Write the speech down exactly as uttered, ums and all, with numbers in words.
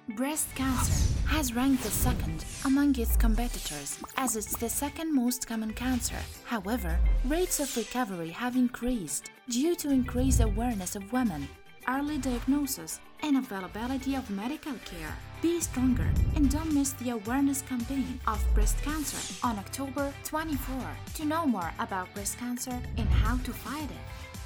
Breast cancer has ranked the second among its competitors as it's the second most common cancer. However, rates of recovery have increased due to increased awareness of women, early diagnosis, and availability of medical care. Be stronger and don't miss the awareness campaign of breast cancer on October twenty-fourth to know more about breast cancer and how to fight it.